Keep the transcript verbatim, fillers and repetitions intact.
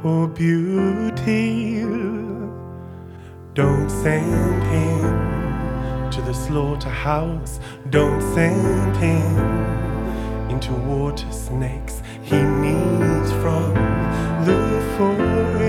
or beauty. Don't send him to the slaughterhouse. Don't send him into water snakes. He needs from the forest